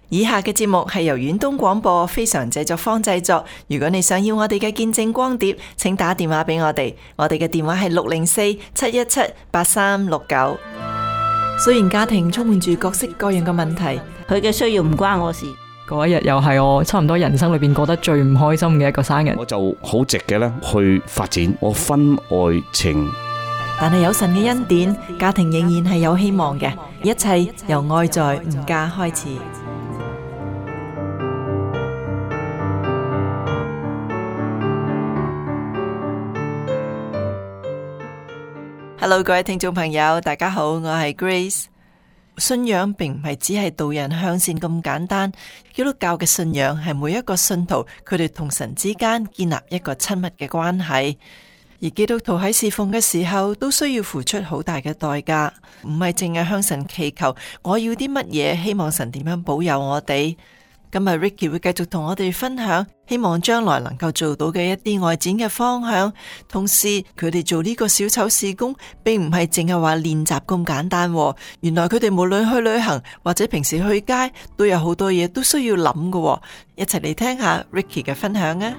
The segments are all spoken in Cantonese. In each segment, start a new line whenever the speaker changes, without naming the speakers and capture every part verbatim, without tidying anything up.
以下嘅節目係由遠東廣播非常製作坊製作。如果你想要我哋嘅見證光碟，請打電話俾我哋。我哋嘅電話係六零四七一七八三六九。雖然家庭充滿住各式各樣嘅問題，
佢嘅需要唔關我事。
嗰一日又係我差唔多人生裏邊過得最唔開心嘅一個生日。
我就好直嘅咧去發展我婚外情。
但係有神嘅恩典，家庭仍然係有希望嘅。一切由愛在吾家開始。Hello， 各位聽眾朋友，大家好，我係 Grace。信仰並唔係只係導人向善咁簡單，基督教嘅信仰係每一個信徒佢哋同神之間建立一個親密嘅關係。而基督徒喺侍奉嘅時候都需要付出好大嘅代價，唔係淨係向神祈求我要啲乜嘢，希望神點樣保佑我哋。今日 Ricky 會繼續同我哋分享，希望將來能夠做到嘅一啲外展嘅方向。同時佢哋做呢個小丑事工並唔係淨係話練習咁簡單，原來佢哋無論去旅行或者平時去街都有好多嘢都需要諗嘅。一齊嚟聽下 Ricky 嘅分享啊！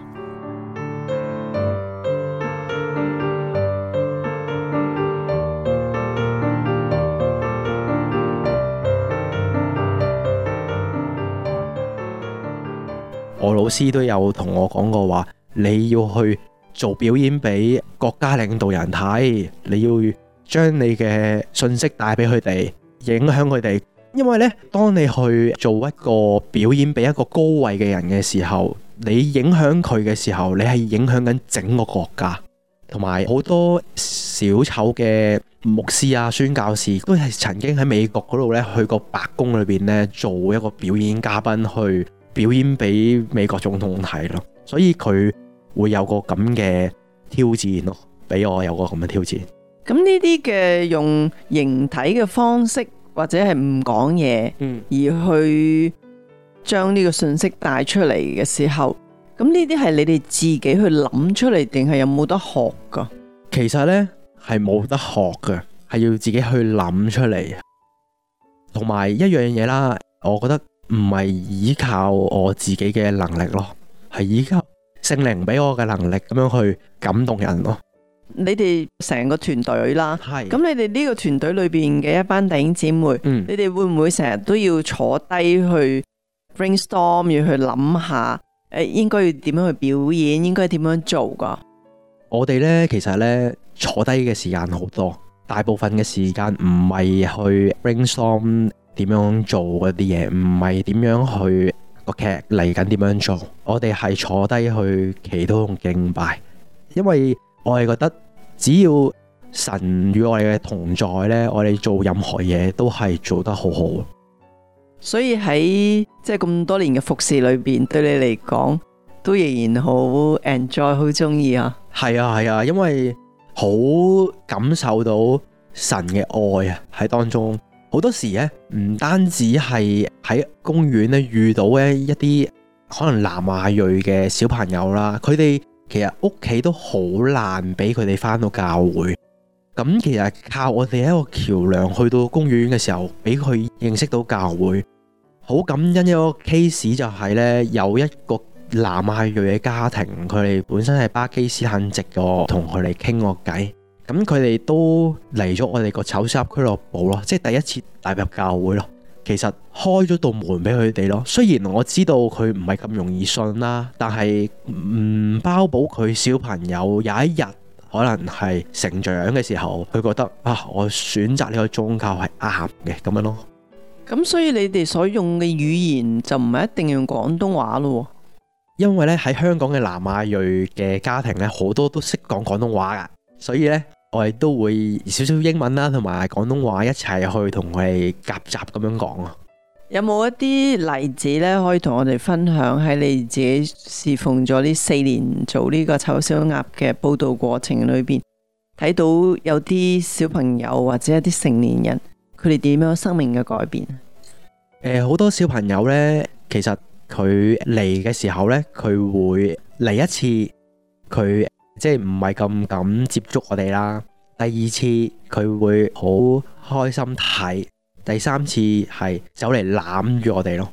我老師都有同我講過話，你要去做表演俾國家領導人睇，你要將你嘅信息帶俾佢哋，影響佢哋。因為呢，當你去做一個表演俾一個高位嘅人嘅時候，你影響佢嘅時候，你係影響緊整個國家。同埋好多小丑嘅牧師啊、宣教士都係曾經喺美國嗰度呢，去過白宮裏邊呢，做一個表演嘉賓去表演俾美國總統睇咯，所以佢會有個咁嘅挑戰咯，俾我有個咁嘅挑戰。
咁呢啲嘅用形體嘅方式或者係唔講嘢，嗯，而去將呢個信息帶出嚟嘅時候，咁呢啲係你哋自己去諗出嚟，定係有冇得學噶？
其實呢係冇得學嘅，係要自己去諗出嚟。同埋一樣嘢啦，我覺得唔係依靠我自己嘅能力咯，係依靠聖靈俾我嘅能力咁樣去感動人咯。
你哋成個團隊啦，係咁，你哋呢個團隊裏邊嘅一班弟兄姊妹，嗯，你哋會唔會成日都要坐低去 brainstorm， 要去諗下誒，應該要點樣去表演，應該點樣做噶？
我哋呢，其實呢，坐低嘅時間好多，大部分嘅時間唔係去 brainstorm。點樣做嗰啲嘢，唔係點樣去個劇嚟緊點樣做，我哋係坐低去祈禱同敬拜，因為我哋覺得只要神與我哋嘅同在呢，我哋做任何嘢都係做得好好。
所以喺即係咁多年嘅服侍裏邊，對你嚟講都仍然好 enjoy， 好中意啊。
係啊係啊，因為好感受到神嘅愛啊喺當中。好多時咧，唔單止係喺公園咧遇到咧一啲可能南亞裔嘅小朋友啦，佢哋其實屋企都好難俾佢哋返到教會。咁其實靠我哋一個橋樑去到公園嘅時候，俾佢認識到教會。好感恩一個 case 就係咧，有一個南亞裔嘅家庭，佢哋本身係巴基斯坦籍嘅，同佢哋傾過偈。咁佢哋都嚟咗我哋個丑小鴨俱樂部咯，即係第一次踏入教會咯。其實開咗道門俾佢哋咯。雖然我知道佢唔係咁容易信啦，但係唔包保佢小朋友有一日可能係成長嘅時候，佢覺得啊，我選擇呢個宗教係啱嘅咁樣咯。
咁所以你哋所用嘅語言就唔係一定用廣東話咯。
因為咧喺香港嘅南亞裔嘅家庭咧，好多都識講廣東話噶，所以咧。我哋都會少少英文啦，同埋廣東話一齊去同佢哋夾雜咁樣講啊。
有冇一啲例子咧，可以同我哋分享喺你自己侍奉咗呢四年做呢個醜小鴨嘅報道過程裏邊，睇到有啲小朋友或者一啲成年人，佢哋點樣生命嘅改變？誒、
呃，好多小朋友呢，其實佢嚟嘅時候呢，佢會嚟一次，佢。即係唔係咁敢接觸我哋啦。第二次佢會好開心睇，第三次係走嚟攬住我哋咯。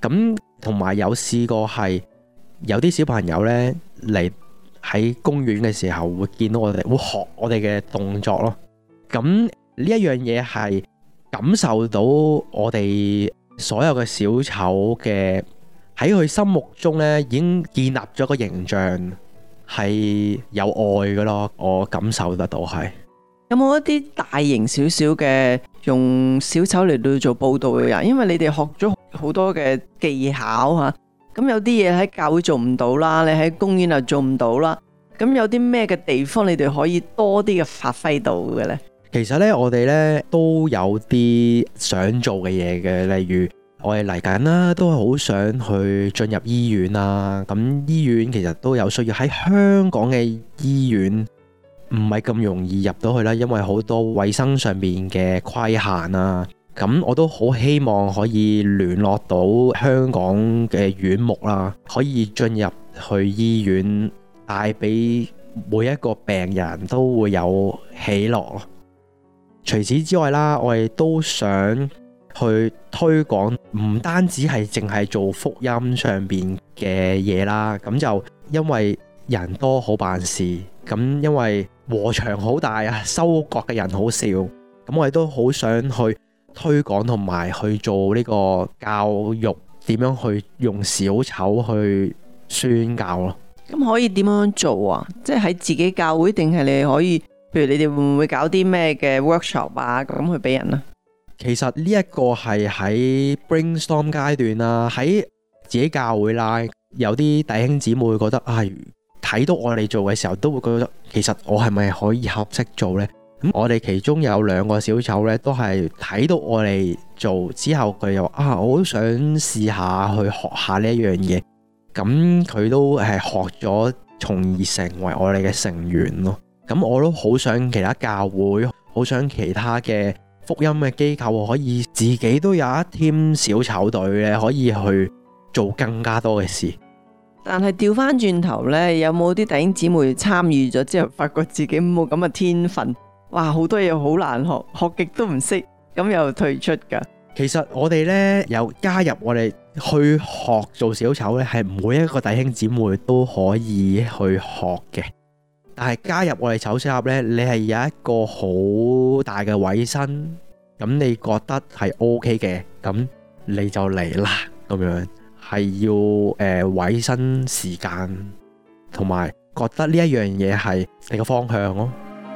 咁同埋有試過係有啲小朋友呢嚟喺公園嘅時候會見到我哋，會學我哋嘅動作咯。咁呢一樣嘢係感受到我哋所有嘅小丑嘅喺佢心目中呢已經建立咗個形象，係有愛嘅咯。我感受得到係。
有冇一啲大型少少嘅用小丑嚟到做報道嘅人？因為你哋學咗好多嘅技巧吓，咁有啲嘢喺教會做唔到啦，你喺公園又做唔到啦。咁有啲咩嘅地方你哋可以多啲嘅發揮到嘅呢？
其實呢，我哋呢都有啲想做嘅嘢嘅，例如我哋嚟緊啦，都好想去進入醫院啦。咁醫院其實都有需要，喺香港嘅醫院唔係咁容易入到去啦，因為好多衛生上面嘅規限啦。咁我都好希望可以聯絡到香港嘅院牧啦，可以進入去醫院，帶俾每一個病人都會有喜樂。除此之外啦，我哋都想去推廣，唔單止係淨係做福音上邊嘅嘢啦。咁就因為人多好辦事，咁因為禾場好大啊，收割嘅人好少，咁我哋都好想去推廣同埋去做呢個教育，點樣去用小丑去宣教咯。
咁可以點樣做啊？即係喺自己教會，定係你可以，譬如你哋會唔會搞啲咩嘅 workshop 啊，咁去俾人啊？
其實呢一個係喺 brainstorm 階段啦，喺自己教會啦，有啲弟兄姊妹會覺得啊，睇到我哋做嘅時候，都會覺得其實我係咪可以合適做呢？咁我哋其中有兩個小丑呢，都係睇到我哋做之後，佢又啊，我都想試下去學下呢一樣嘢。咁佢都係學咗，從而成為我哋嘅成員咯。咁我都好想其他教會，好想其他嘅福音嘅機構可以自己都有一 team 小丑隊咧，可以去做更加多嘅事。
但係調翻轉頭呢，有冇啲弟兄姊妹參與咗之後，發覺自己冇咁嘅天分？哇，好多嘢好難學，學極都唔識，咁又退出噶。
其實我哋呢，有加入我哋去學做小丑呢，係每一個弟兄姊妹都可以去學嘅。但係加入我哋丑小鴨呢，你係有一個好大嘅委身，咁你覺得係 OK 嘅，咁你就嚟啦。咁樣係要誒、呃、委身時間，同埋覺得呢一樣嘢係你個方向咯。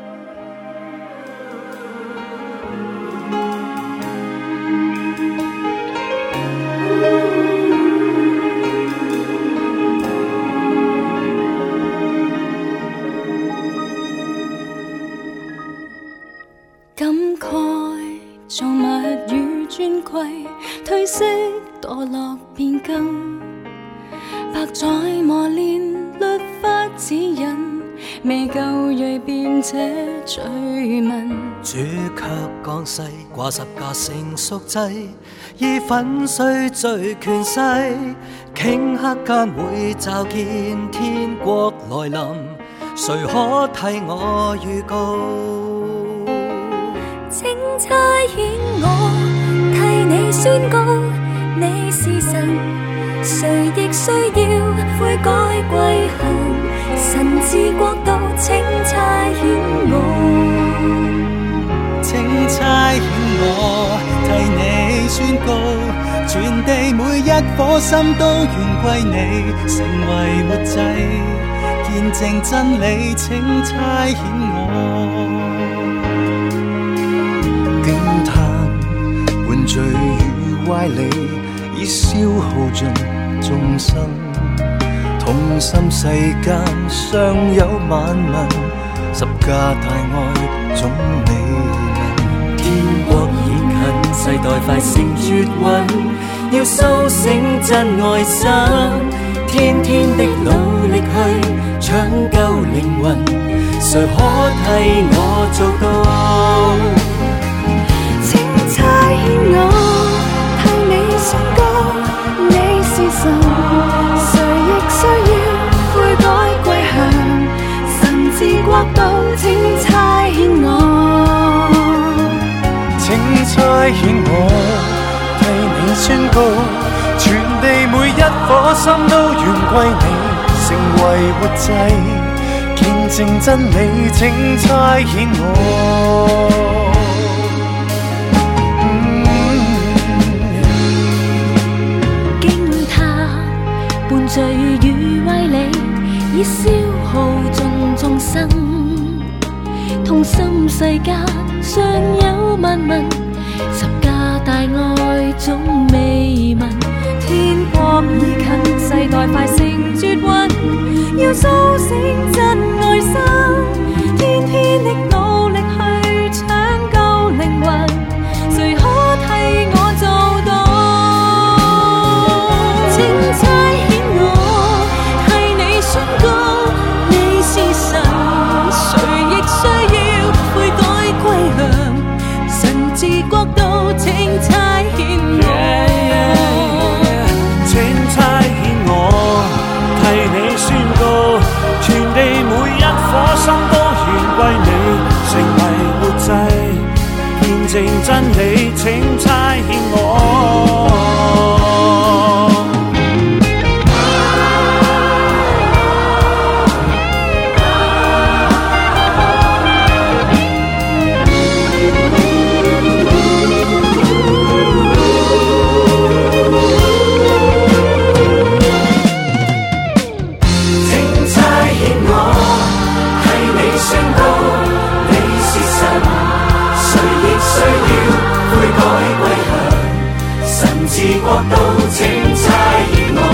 褪色墮落變更，百載磨練律法指引，未夠銳辯且追問。
主卻降世掛十架成贖祭，以粉碎罪權勢，頃刻間會驟見天國來臨，誰可替我預告？
請差遣我替你宣告，你是神，誰亦需要悔改歸向。神治國度，請差遣我，
請差遣我替你宣告，全地每一顆心都願歸你，成為活祭，見證真理，請差遣我。驚嘆換罪與歪理，已消耗盡眾生，痛心世間尚有萬民，十架大愛總未能。天國已近，世代快成絕韻，要蘇醒真愛心，天天的努力去搶救靈魂，誰可替我做到？
請差遣我替你宣告，你是神，誰亦需要悔改歸向。神治國度，請差遣我，
請差遣我替你宣告，全地顆心都願歸你，成為活祭，見證真理，請差遣我。
伴罪與威理，已消耗盡眾生。痛心世間尚有萬民，十架大愛總未聞。天國已近，世代快成絕韻，要甦醒真愛心，天天的努力去搶救靈魂，誰可替我做到？國度請差遣我，
yeah, yeah, yeah. 請差遣我，替你宣告，全地每一顆心都願歸你，成為活祭，見證真理，請差遣我。國度請差遣我，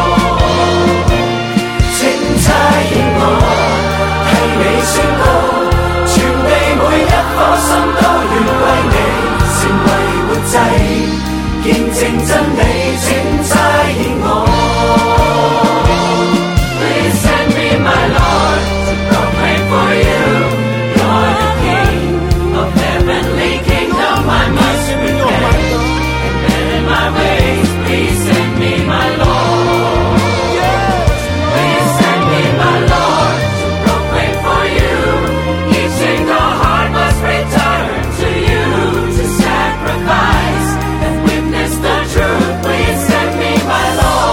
請差遣我，替你宣告，全地每一顆心都願歸你，成為活祭，見證真理，請差遣我。Please send me my Lord to proclaim for you, you're the King of heavenly kingdom, I must repent and bend in my way.Please send me, my Lord. Yes. Please send me, my Lord, to proclaim for you. Each single heart must return to you to sacrifice and witness the truth. Please send me, my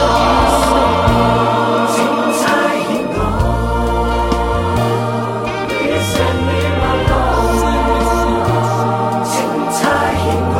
Lord. 請差遣我 Please send me, my Lord. 請差遣我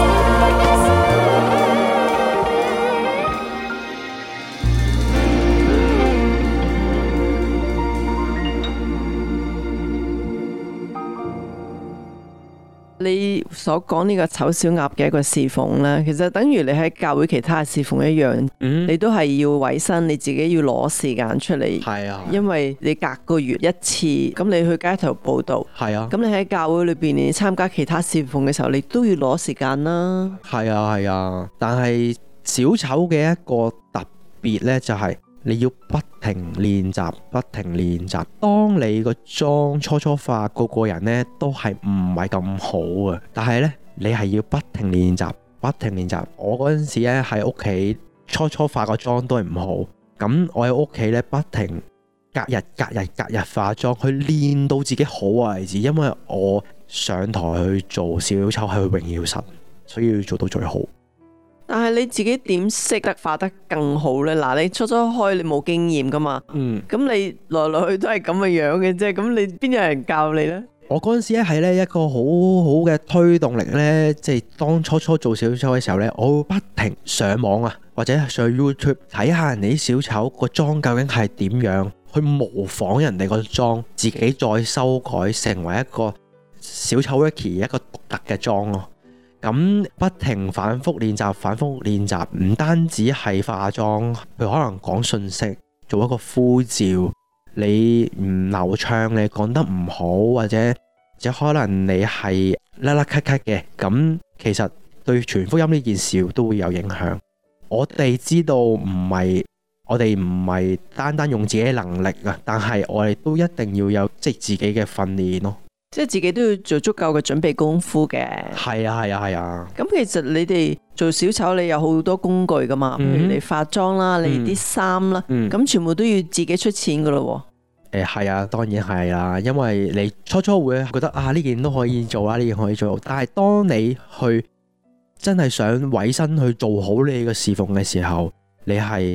你所講呢個醜小鴨嘅一個侍奉咧，其實等於你喺教會其他嘅侍奉一樣，
嗯，
你都係要委身，你自己要攞時間出嚟。
係啊，
因為你隔個月一次，咁你去街頭報道，
係啊，
咁你喺教會裏邊，你參加其他侍奉嘅時候，你都要攞時間啦。
係啊，係啊，但係小丑嘅一個特別呢，就係你要不停練習，不停練習。當你個妝初初化，個個人呢都係唔係咁好啊，但係呢，你係要不停練習，不停練習。我嗰陣時咧喺屋企初初化個妝都係唔好，咁我喺屋企呢，不停隔日隔日隔日化妝，去練到自己好為止。因為我上台去做小丑係去榮耀神，所以要做到最好。
但係你自己點識得化得更好呢？嗱，你初初開你冇經驗噶嘛，
嗯，
咁你來來去都係咁嘅樣嘅啫，咁你邊有人教你呢？
我嗰陣時咧係咧一個好好嘅推動力呢，即係當初初做小丑嘅時候呢，我會不停上網啊，或者上 YouTube 睇下人哋啲小丑個妝究竟係點樣，去模仿人哋個妝，自己再修改成為一個小丑 Ricky 一個獨特嘅妝咯。咁不停反覆練習，反覆練習，唔單止係化妝，譬如可能講信息，做一個呼召，你唔流暢，你講得唔好，或者或者可能你係甩甩咳咳嘅，咁其實對傳福音呢件事都會有影響。我哋知道唔係，我哋唔係單單用自己嘅能力啊，但係我哋都一定要有即係自己嘅訓練咯。
即係自己都要做足夠嘅準備功夫嘅。
係啊係啊係啊。咁、
啊、其實你哋做小丑，你有好多工具噶嘛，譬、嗯、如你化妝啦，你啲衫啦，咁、嗯、全部都要自己出錢噶咯。
誒係啊，當然係啦，因為你初初會覺得啊呢件都可以做啦，呢件可以做，但係當你去真係想委身去做好你嘅侍奉嘅時候，你係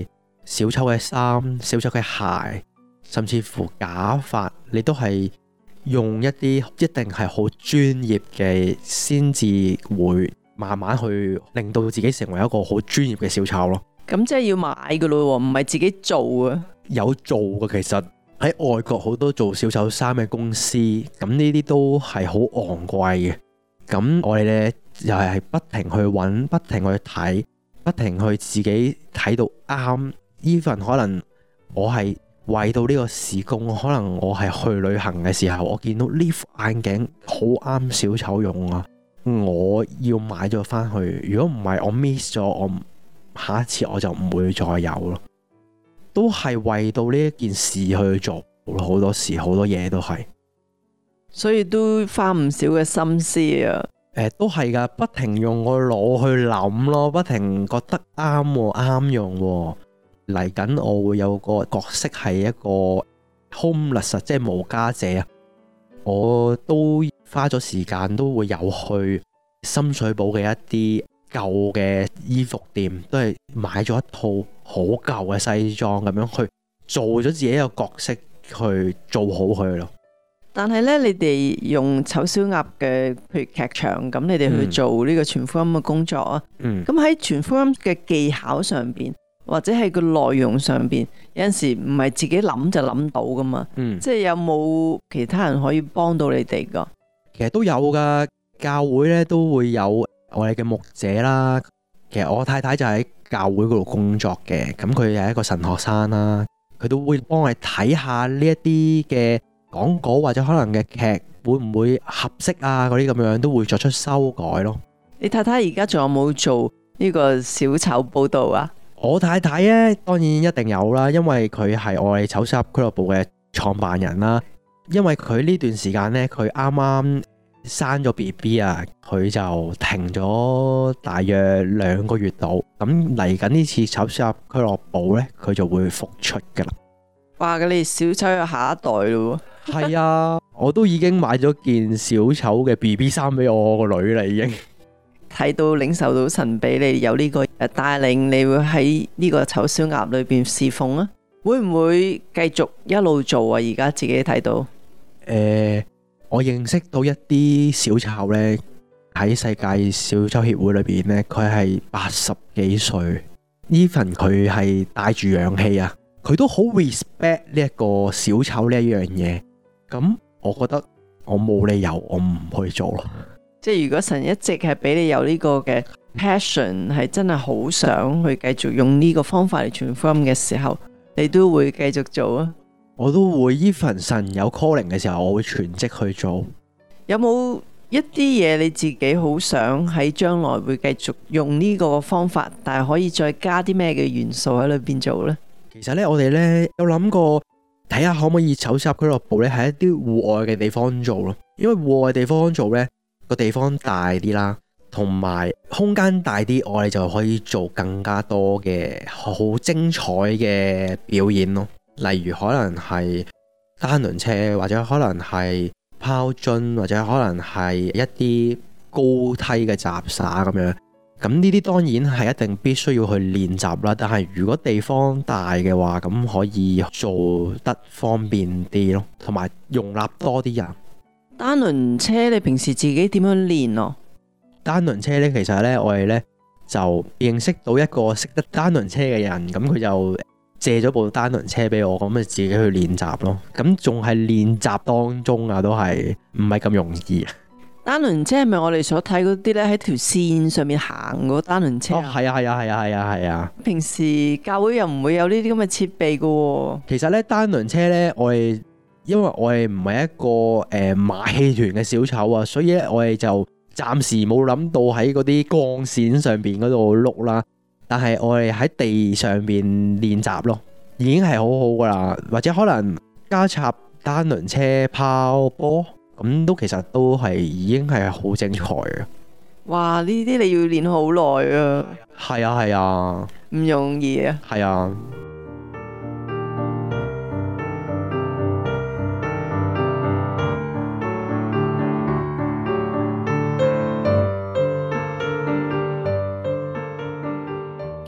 小丑嘅衫、小丑嘅鞋，甚至乎假髮，你都係用一啲一定係好專業嘅，先至會慢慢去令到自己成為一個好專業嘅小丑咯。
咁即係要買噶咯，唔係自己做啊？
有做嘅，其實喺外國好多做小丑衫嘅公司，咁呢啲都係好昂貴嘅。咁我哋呢，又係不停去揾，不停去睇，不停去自己睇到啱。even 可能我係為到呢個事工，可能我係去旅行嘅時候，我見到呢副眼鏡好啱小丑用啊，我要買咗翻去。如果唔係我 miss 咗，我下一次我就唔會再有咯。都係為到呢一件事去做好多時，好多嘢都係，
所以都花唔少嘅心思啊。
誒、呃，都係噶，不停用個腦去諗咯，不停覺得啱喎，啱用喎。嚟緊我會有個角色係一個 homeless， 即係無家者啊。我都花咗時間，都會有去深水埗嘅一啲舊嘅衣服店，都係買咗一套好舊嘅西裝，咁樣去做咗自己一個角色，去做好佢咯。
但係咧，你哋用醜小鴨嘅，譬如劇場咁，你哋去做呢個傳福音嘅工作啊。
嗯。
咁喺傳福音嘅技巧上邊，或者係個內容上邊，有陣時唔係自己諗就諗到噶嘛。
嗯。
即係有冇其他人可以幫到你哋噶？
其實都有噶，教會咧都會有我哋嘅牧者啦。其實我太太就喺教會嗰度工作嘅，咁佢係一個神學生啦，佢都會幫我哋睇下呢一啲嘅講稿或者可能嘅劇會唔會合適啊，嗰啲咁樣都會作出修改咯。
你太太而家仲有冇做呢個小丑報道啊？
我太太咧當然一定有啦，因為佢係我哋醜小鴨俱樂部嘅創辦人啦。因為佢呢段時間咧，佢啱啱生咗 B B 啊，佢就停咗大約兩個月度。咁嚟緊呢次醜小鴨俱樂部咧，佢就會復出噶啦。
哇！咁你小丑有下一代咯喎。
係啊，我都已經買咗件小丑嘅 B B 衫俾我個女啦，已經
睇到領受到神俾你有呢個誒帶領，你會喺呢個醜小鴨裏邊侍奉啊？會唔會繼續一路做啊？而家自己睇到誒、
呃，我認識到一啲小丑呢，喺世界小丑協會裏邊呢，佢係八十幾歲 ，even 佢係帶住氧氣啊，佢都好 respect 呢一個小丑呢一樣嘢。咁我覺得我冇理由我唔去做咯。
即係如果神一直係俾你有呢個嘅 passion， 係真係好想去繼續用呢個方法嚟傳福音嘅時候，你都會繼續做啊？
我都會 even 神有 calling 嘅時候，我會全職去做。
有冇一啲嘢你自己好想喺將來會繼續用呢個方法，但係可以再加啲咩嘅元素喺裏邊做呢？
其實呢，我哋呢有諗過睇下可唔可以醜小鴨俱樂部呢喺一啲戶外嘅地方做咯，因為戶外地方做呢個地方大啲啦，同埋空間大啲，我哋就可以做更加多嘅好精彩嘅表演咯。例如可能係單輪車，或者可能係拋樽，或者可能係一啲高梯嘅雜耍咁樣。咁呢啲當然係一定必須要去練習啦。但係如果地方大嘅話，咁可以做得方便啲咯，同埋容納多啲人。
單輪車你平時自己點樣練啊？
單輪車呢，其實呢，我哋呢就認識到一個識得單輪車嘅人，咁佢就借咗部單輪車俾我，咁咪自己去練習咯。咁仲係練習當中啊，都係唔係咁容易。
單輪車係咪我哋所睇嗰啲呢？喺條線上面行嗰單輪車？
哦，係啊，係啊，係啊，係啊，係啊。
平時教會又唔會有呢啲咁嘅設備噶喎。
其實呢，單輪車呢，我哋因為我哋唔係一個誒、呃、馬戲團嘅小丑啊，所以咧我哋就暫時冇諗到喺嗰啲鋼線上邊嗰度碌啦。但係我哋喺地上邊練習咯，已經係好好噶啦。或者可能加插單輪車拋波，咁都其實都係已經係好精彩嘅。
哇！呢啲你要練好耐啊。
係啊，係啊，
唔容易啊。
係啊。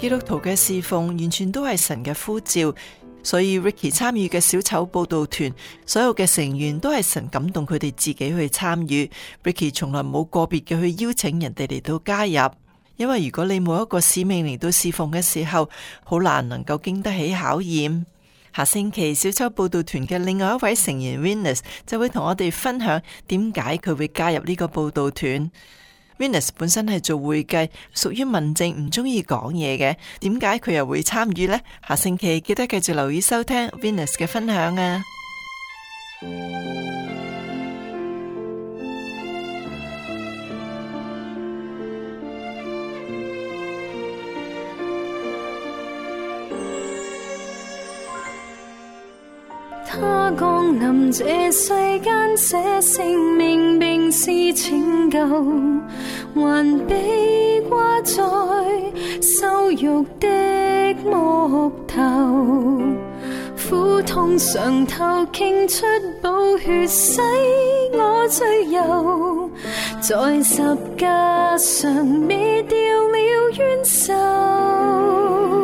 基督徒嘅侍奉完全都係神嘅呼召，所以 Ricky 參與嘅小丑佈道團，所有嘅成員都係神感動佢哋自己去參與。Ricky 從來冇個別嘅去邀請人哋嚟到加入，因為如果你冇一個使命嚟到侍奉嘅時候，好難能夠經得起考驗。下星期小丑佈道團嘅另外一位成員 Venus 就會同我哋分享點解佢會加入呢個佈道團。Venus 本身係做會計，屬於文靜唔中意講嘢嘅，點解佢又會參與呢？下星期記得繼續留意收聽 Venus 嘅分享啊！
他降臨這世間，捨性命並是拯救，還被掛在羞辱的木頭，苦痛常透傾出寶血，使我罪疚，在十架上滅掉了冤仇。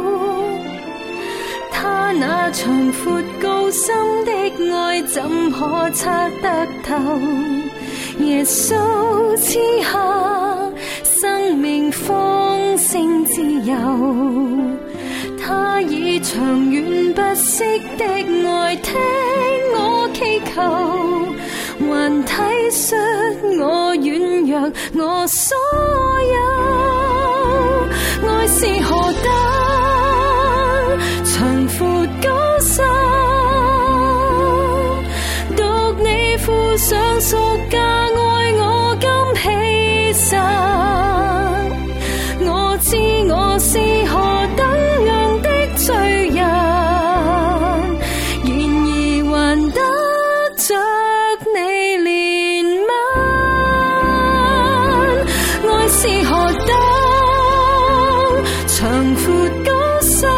他那長闊高深的愛怎可測得透？耶穌賜下生命豐盛自由，他以長遠不息的愛聽我祈求，還體恤我軟弱我所有，愛是何等長闊高深，獨你付上贖價愛我甘犧牲，我知我是何等樣的罪人，然而還得着你憐憫，愛是何等長闊高深，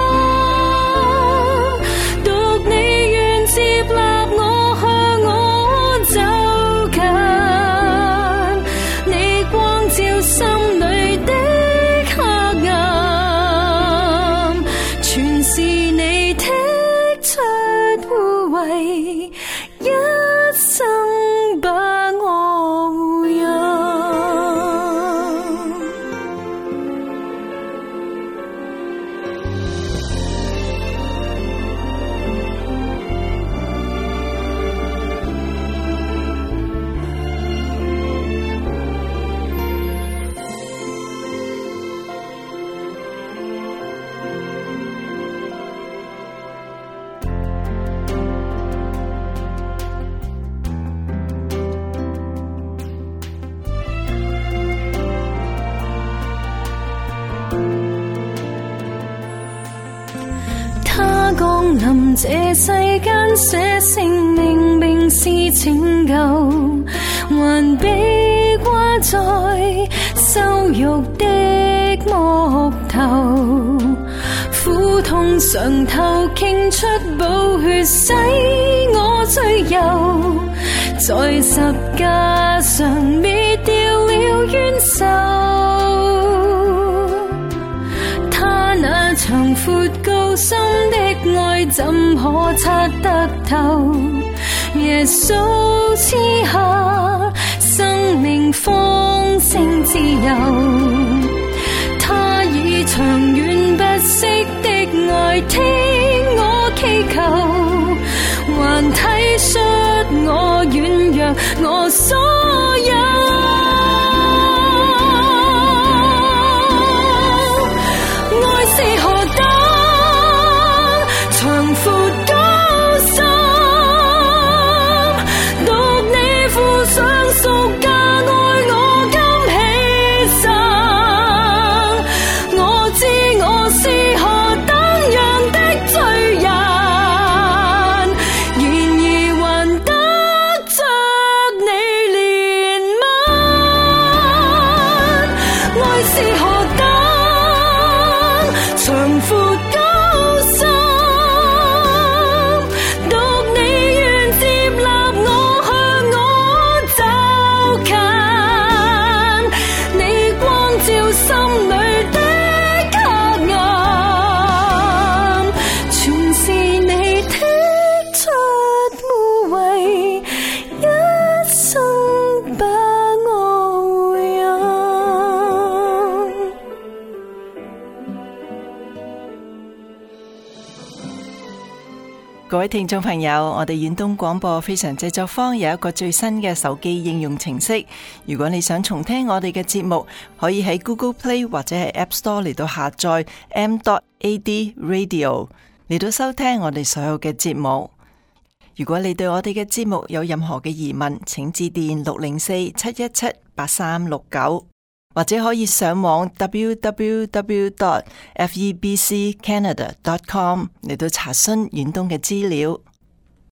降臨這世間，捨性命並是拯救，還被掛在羞辱的木頭，苦痛常透傾出寶血，使我罪疚，在十架上滅掉了冤仇，他那長闊高深的愛怎可測得透？耶穌賜下生命豐盛自由，他以長遠不息的愛聽我祈求，還體恤我軟弱我所有。愛是何等長闊高深，獨你付上贖價愛我甘犧牲，我知我是何等樣的罪人，然而還得着你憐憫。
各位聽眾朋友，我哋遠東廣播非常製作坊有一個最新嘅手機應用程式，如果你想重聽我哋嘅節目，可以喺 Google Play 或者係 App Store 嚟到下載 m dot a d radio 嚟到收聽我哋所有嘅節目。如果你對我哋嘅節目有任何嘅疑問，請致電六零四七一七八三六九，或者可以上網 w w w dot f e b c canada dot com 嚟到查詢遠東嘅資料。